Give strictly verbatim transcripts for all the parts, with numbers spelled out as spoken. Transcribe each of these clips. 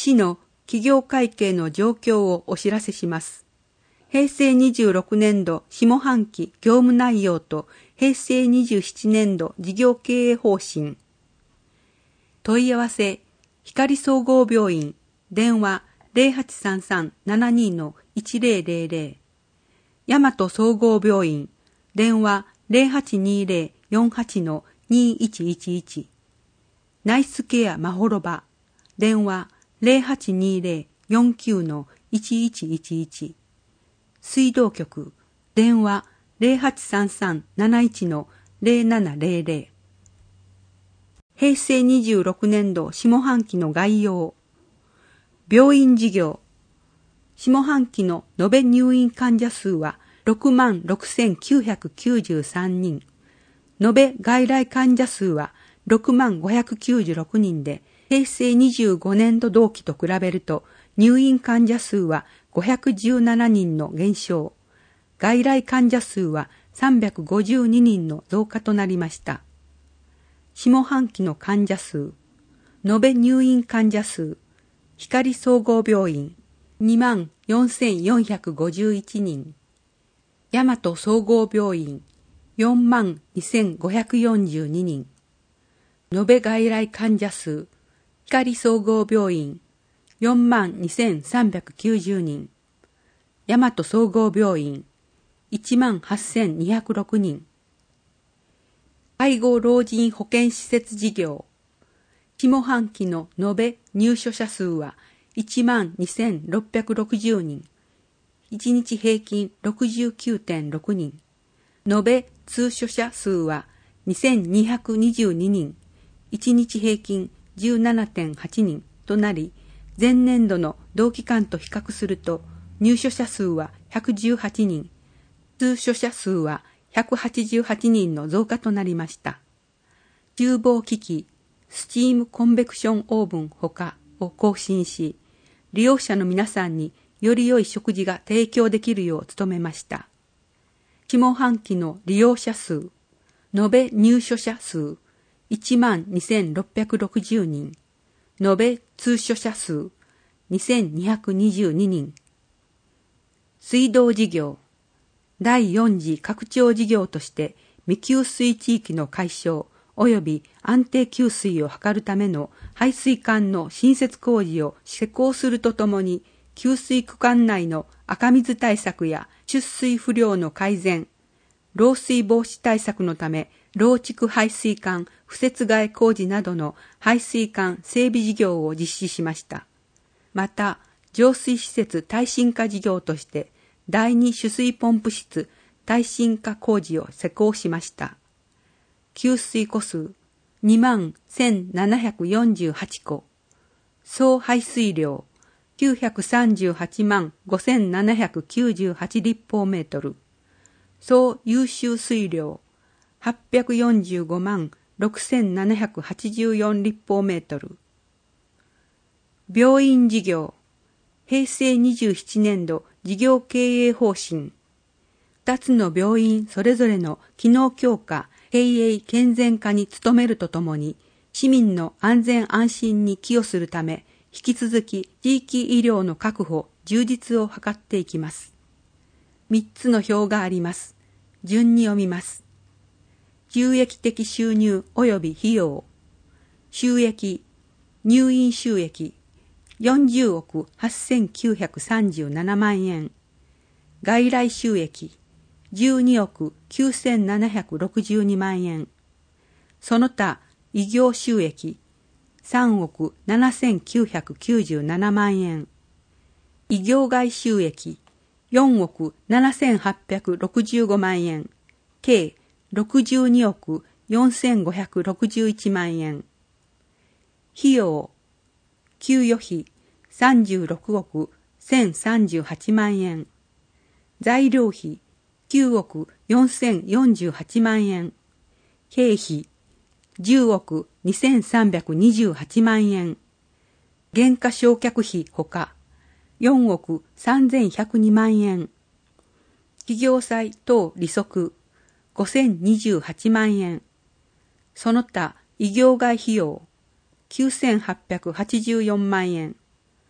市の企業会計の状況をお知らせします。平成にじゅうろくねんど下半期業務内容と平成にじゅうななねんど事業経営方針。問い合わせ、光総合病院、電話 ゼロはちさんさん ななに いちゼロゼロゼロ。大和総合病院、電話 ゼロはちにゼロ よんはち にいちいちいち。ナイスケアまほろば、電話 ゼロはちにゼロ よんきゅう いちいちいちいち。水道局、電話 ゼロはちさんさん なないち ゼロななゼロゼロ。平成にじゅうろくねんど下半期の概要。病院事業。下半期の延べ入院患者数はろくまんろくせんきゅうひゃくきゅうじゅうさんにん。延べ外来患者数はろくまんごひゃくきゅうじゅうろくにんで、平成にじゅうごねんど同期と比べると入院患者数はごひゃくじゅうななにんの減少。外来患者数はさんびゃくごじゅうににんの増加となりました。下半期の患者数。延べ入院患者数。光総合病院にまんよんせんよんひゃくごじゅういちにん。大和総合病院よんまんにせんごひゃくよんじゅうににん。延べ外来患者数。光総合病院よんまんにせんさんびゃくきゅうじゅうにん。大和総合病院いちまんはっせんにひゃくろくにん。介護老人保健施設事業。下半期の延べ入所者数はいちまんにせんろっぴゃくろくじゅうにん。いちにち平均 ろくじゅうきゅうてんろくにん。延べ通所者数はにせんにひゃくにじゅうににん。いちにち平均 じゅうななてんはちにんとなり、前年度の同期間と比較すると入所者数はひゃくじゅうはちにん。通所者数はひゃくはちじゅうはちにんの増加となりました。厨房機器、スチームコンベクションオーブンほかを更新し、利用者の皆さんにより良い食事が提供できるよう努めました。下半期の利用者数、延べ入所者数いちまんにせんろっぴゃくろくじゅうにん、延べ通所者数にせんにひゃくにじゅうににん。水道事業。だいよん次拡張事業として未給水地域の解消及び安定給水を図るための排水管の新設工事を施行するとともに、給水区間内の赤水対策や出水不良の改善、漏水防止対策のため漏蓄排水管敷設替え工事などの排水管整備事業を実施しました。また、浄水施設耐震化事業としてだいに取水ポンプ室耐震化工事を施行しました。給水個数にまんせんななひゃくよんじゅうはちこ、総排水量きゅうひゃくさんじゅうはちまんごせんななひゃくきゅうじゅうはち立方メートル、総優秀水量はっぴゃくよんじゅうごまんろくせんななひゃくはちじゅうよん立方メートル。病院事業、平成にじゅうななねんど事業経営方針。二つの病院それぞれの機能強化、経営健全化に努めるとともに、市民の安全安心に寄与するため、引き続き地域医療の確保、充実を図っていきます。三つの表があります。順に読みます。収益的収入及び費用。収益、入院収益、よんじゅうおくはっせんきゅうひゃくさんじゅうななまんえん。外来収益、じゅうにおくきゅうせんななひゃくろくじゅうにまんえん。その他、医療収益、さんおくななせんきゅうひゃくきゅうじゅうななまんえん。医療外収益、よんおくななせんはっぴゃくろくじゅうごまんえん。計ろくじゅうにおくよんせんごひゃくろくじゅういちまんえん。費用、給与費さんじゅうろくおくせんさんじゅうはちまんえん。材料費きゅうおくよんせんよんじゅうはちまんえん。経費じゅうおくにせんさんびゃくにじゅうはちまんえん。減価償却費ほかよんおくさんぜんひゃくにまんえん。企業債等利息ごせんにじゅうはちまんえん。その他医療外費用きゅうせんはっぴゃくはちじゅうよんまんえん。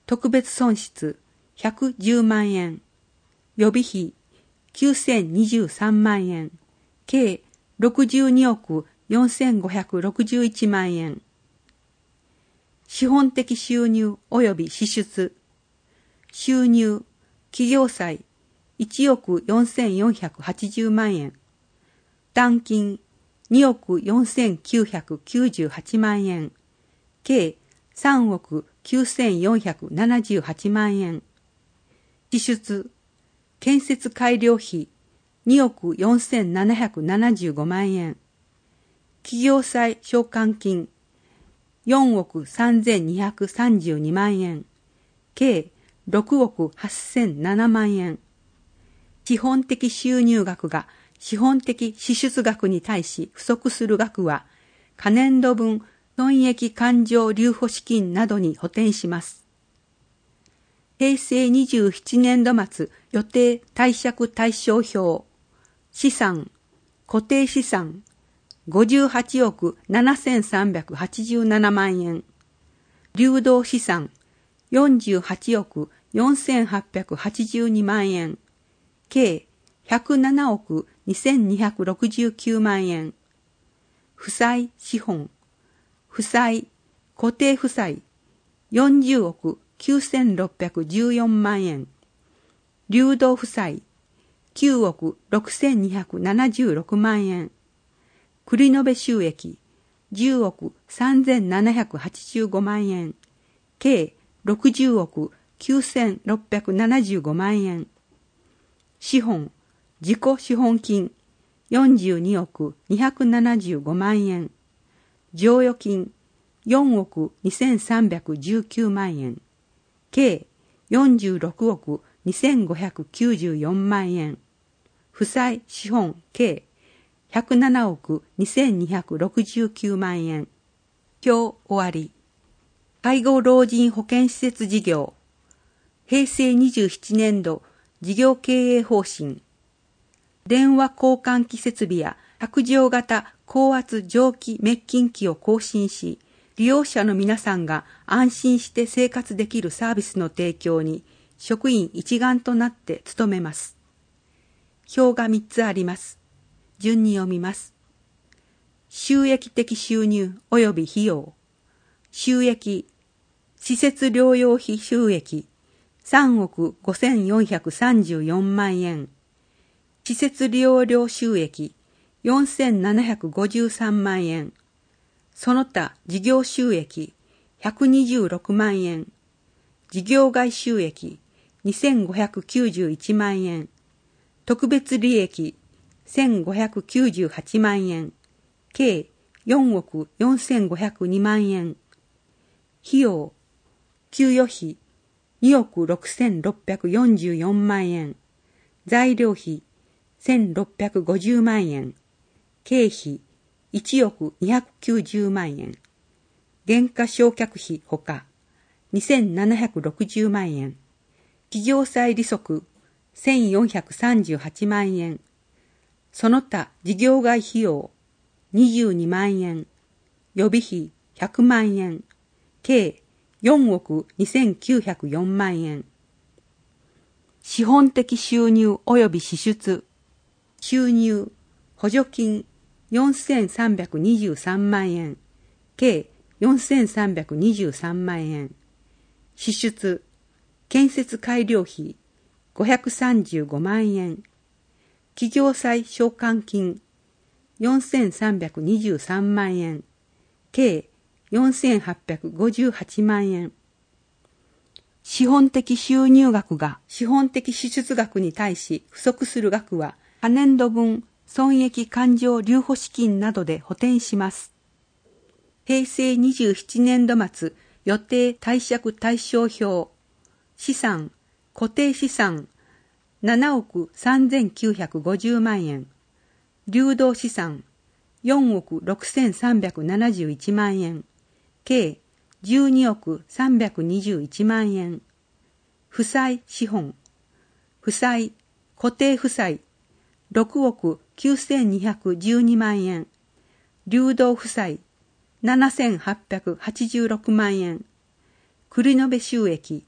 特別損失ひゃくじゅうまんえん、予備費きゅうせんにじゅうさんまんえん、計ろくじゅうにおくよんせんごひゃくろくじゅういちまんえん。資本的収入及び支出。収入、企業債いちおくよんせんよんひゃくはちじゅうまんえん。単金におくよんせんきゅうひゃくきゅうじゅうはちまんえん。計さんおくきゅうせんよんひゃくななじゅうはちまんえん。支出、建設改良費におくよんせんななひゃくななじゅうごまんえん。企業債償還金よんおくさんぜんにひゃくさんじゅうにまんえん。計ろくおくはっせんななまんえん。資本的収入額が資本的支出額に対し不足する額は、可年度分損益勘定留保資金などに補填します。へいせいにじゅうななねんど末予定貸借対照表。資産、固定資産、ごじゅうはちおくななせんさんびゃくはちじゅうななまんえん。流動資産、よんじゅうはちおくよんせんはっぴゃくはちじゅうにまんえん。計ひゃくななおくにせんにひゃくろくじゅうきゅうまんえん。負債資本、負債、固定負債、よんじゅうおくきゅうせんろっぴゃくじゅうよんまんえん。流動負債、きゅうおくろくせんにひゃくななじゅうろくまんえん。繰延収益、じゅうおくさんぜんななひゃくはちじゅうごまんえん。計ろくじゅうおくきゅうせんろっぴゃくななじゅうごまんえん。資本、自己資本金、よんじゅうにおくにひゃくななじゅうごまんえん。剰余金、よんおくにせんさんびゃくじゅうきゅうまんえん。計よんじゅうろくおくにせんごひゃくきゅうじゅうよんまんえん。負債資本計ひゃくななおくにせんにひゃくろくじゅうきゅうまんえん。今日終わり。介護老人保健施設事業。へいせいにじゅうななねんど事業経営方針。電話交換機設備や白状型高圧蒸気滅菌機を更新し、利用者の皆さんが安心して生活できるサービスの提供に職員一丸となって努めます。表がみっつあります。順に読みます。収益的収入及び費用。収益、施設療養費収益さんおくごせんよんひゃくさんじゅうよんまんえん。施設利用料収益よんせんななひゃくごじゅうさんまんえん。その他事業収益ひゃくにじゅうろくまんえん。事業外収益にせんごひゃくきゅうじゅういちまんえん。特別利益せんごひゃくきゅうじゅうはちまんえん。計よんおくよんせんごひゃくにまんえん。費用、給与費におくろくせんろっぴゃくよんじゅうよんまんえん。材料費せんろっぴゃくごじゅうまんえん。経費いちおくにひゃくきゅうじゅうまんえん。減価償却費ほかにせんななひゃくろくじゅうまんえん。企業債利息せんよんひゃくさんじゅうはちまんえん。その他事業外費用にじゅうにまんえん。予備費ひゃくまんえん。計よんおくにせんきゅうひゃくよんまんえん。資本的収入及び支出。収入、補助金よんせんさんびゃくにじゅうさんまんえん。計よんせんさんびゃくにじゅうさんまんえん。支出、建設改良費ごひゃくさんじゅうごまんえん。企業債償還金よんせんさんびゃくにじゅうさんまんえん。計よんせんはっぴゃくごじゅうはちまんえん。資本的収入額が資本的支出額に対し不足する額は、可年度分損益勘定留保資金などで補填します。へいせいにじゅうななねんど末予定貸借対照表。資産、固定資産ななおくさんぜんきゅうひゃくごじゅうまんえん。流動資産よんおくろくせんさんびゃくななじゅういちまんえん。計じゅうにおくさんびゃくにじゅういちまんえん。負債資本、負債、固定負債ろくおくきゅうせんにひゃくじゅうにまんえん。流動負債ななせんはっぴゃくはちじゅうろくまんえん。繰延収益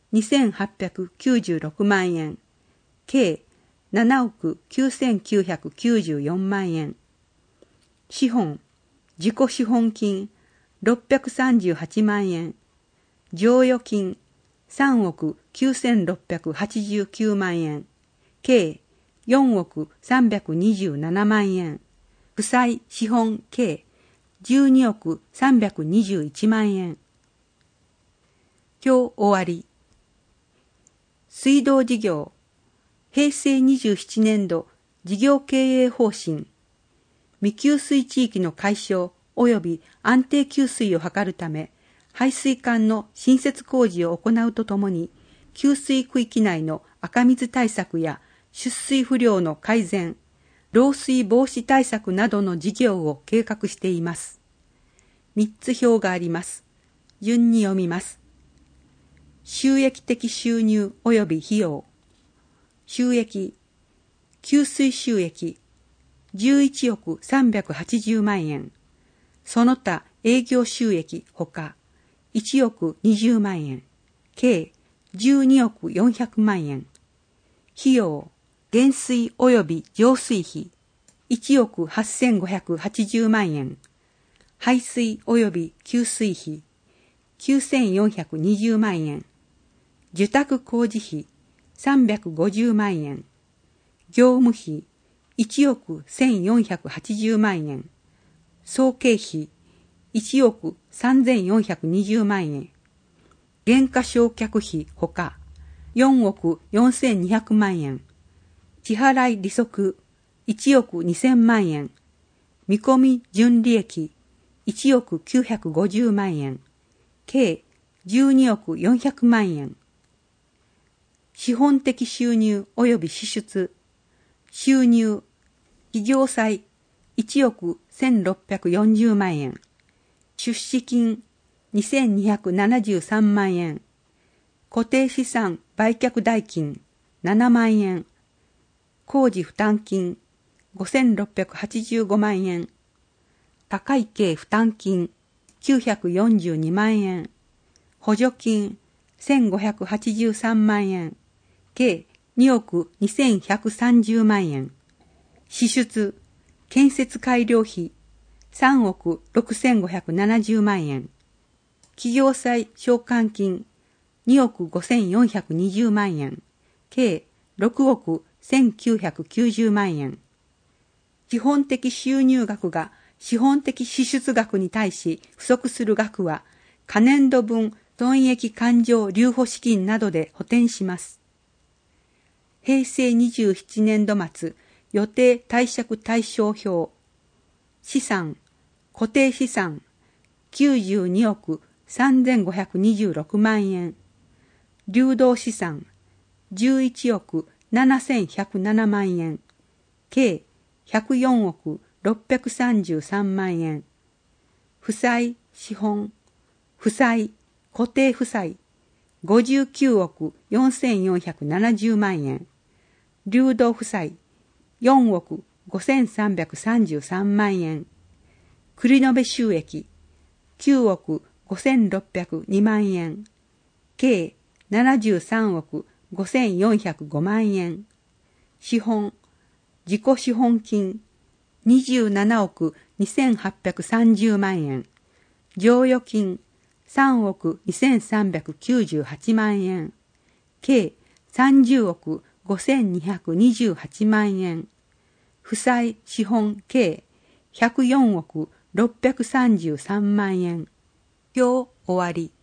にせんはっぴゃくきゅうじゅうろくまんえん、計ななおくきゅうせんきゅうひゃくきゅうじゅうよんまんえん。資本、自己資本金ろっぴゃくさんじゅうはちまんえん。剰余金さんおくきゅうせんろっぴゃくはちじゅうきゅうまんえん。計よんおくさんびゃくにじゅうななまんえん。負債資本計じゅうにおくさんびゃくにじゅういちまんえん。今日終わり。水道事業、平成にじゅうななねんど事業経営方針。未給水地域の解消及び安定給水を図るため、排水管の新設工事を行うとともに、給水区域内の赤水対策や出水不良の改善、漏水防止対策などの事業を計画しています。三つ表があります。順に読みます。収益的収入及び費用。収益、給水収益、じゅういちおくさんびゃくはちじゅうまんえん。その他営業収益ほか、いちおくにじゅうまんえん。計じゅうにおくよんひゃくまんえん。費用、減水及び浄水費、いちおくはっせんごひゃくはちじゅうまんえん。排水及び給水費、きゅうせんよんひゃくにじゅうまんえん。受託工事費、さんびゃくごじゅうまんえん。業務費、いちおくせんよんひゃくはちじゅうまんえん。総経費、いちおくさんぜんよんひゃくにじゅうまんえん。減価償却費ほか、よんおくよんせんにひゃくまんえん。支払い利息、いちおくにせんまんえん。見込み純利益、いちおくきゅうひゃくごじゅうまんえん。計じゅうにおくよんひゃくまんえん。資本的収入及び支出。収入、企業債いちおくせんろっぴゃくよんじゅうまんえん。出資金にせんにひゃくななじゅうさんまんえん。固定資産売却代金ななまんえん。工事負担金ごせんろっぴゃくはちじゅうごまんえん。他会計負担金きゅうひゃくよんじゅうにまんえん。補助金せんごひゃくはちじゅうさんまんえん。計におくにせんひゃくさんじゅうまんえん。支出、建設改良費さんおくろくせんごひゃくななじゅうまんえん。企業債償還金におくごせんよんひゃくにじゅうまんえん。計ろくおくせんきゅうひゃくきゅうじゅうまんえん。資本的収入額が資本的支出額に対し不足する額は、可年度分損益勘定留保資金などで補填します。平成にじゅうななねんど末予定貸借対照表。資産、固定資産きゅうじゅうにおくさんぜんごひゃくにじゅうろくまんえん。流動資産じゅういちおくななせんひゃくななまんえん。計ひゃくよんおくろっぴゃくさんじゅうさんまんえん。負債、資本、負債、固定負債ごじゅうきゅうおくよんせんよんひゃくななじゅうまんえん。流動負債よんおくごせんさんびゃくさんじゅうさんまんえん。繰延収益きゅうおくごせんろっぴゃくにまんえん。計ななじゅうさんおくごせんよんひゃくごまんえん。資本、自己資本金にじゅうななおくにせんはっぴゃくさんじゅうまんえん。剰余金さんおくにせんさんびゃくきゅうじゅうはちまんえん。計さんじゅうおくごせんにひゃくにじゅうはちまんえん。負債資本計ひゃくよんおくろっぴゃくさんじゅうさんまんえん。今日終わり。